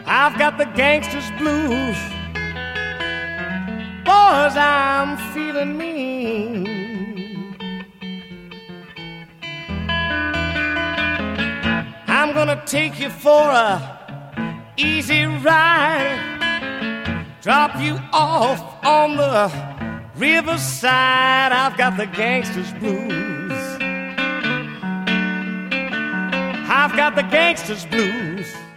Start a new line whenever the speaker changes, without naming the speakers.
I've got the gangster's blues. Boys, I'm feeling mean. I'm gonna take you for a easy ride, drop you off on the riverside. I've got the gangster's blues. I've got the gangster's blues.